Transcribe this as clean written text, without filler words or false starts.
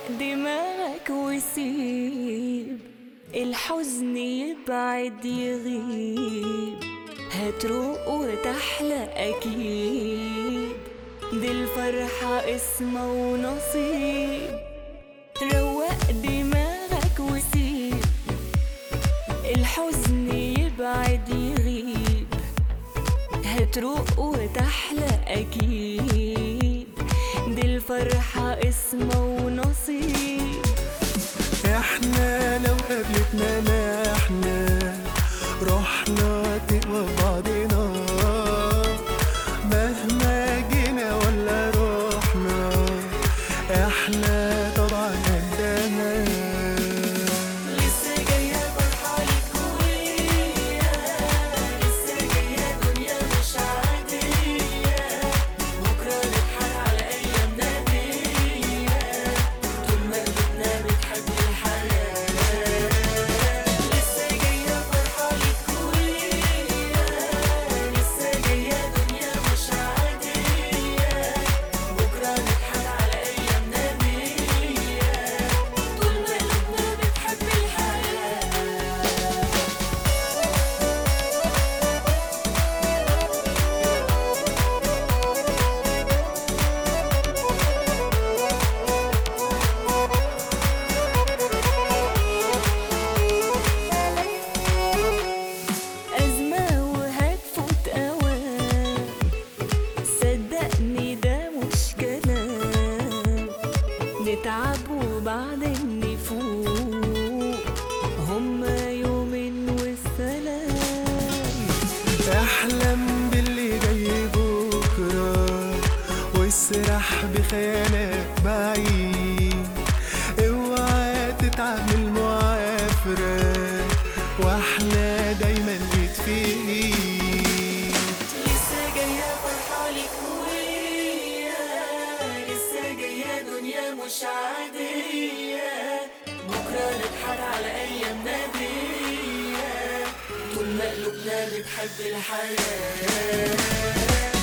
دماغك وسيب الحزن يبعد يغيب، هتروق وتحلى أكيد، دي الفرحة اسمه ونصيب. روق دماغك وسيب الحزن يبعد يغيب، هتروق وتحلى أكيد، دي الفرحة اسمه ونصيب. احنا لو قابلتنا ما احنا رحنا تقوى بعضنا، مهما جينا ولا رحنا احنا طبعا قدنا. لسه جاية فرحة ليك ويا، لسه جاية دنيا مش عادية، بكرة نضحك على أيامنا دي، طول ما قلوبنا بتحب الحياة. لسه جاية فرحة ليك ويا، لسه جاية دنيا مش عادية، بكرة نضحك على أيامنا دي، طول ما قلوبنا بتحب الحياة. أزمة وهتفوت أوام، صدقني ده مش كلام، نتعب وبعدين نفوق، هما يومين والسلام. احلم باللي جاي بكرة واسرح بخيالك بعيد، اوعى تتعامل معافرة واحنا دايما ايد في ايد. لسه جاية فرحة ليك ويا، لسه جاية دنيا مش عادية، بكرة نضحك على أيامنا دي، طول ما قلوبنا بتحب الحياة.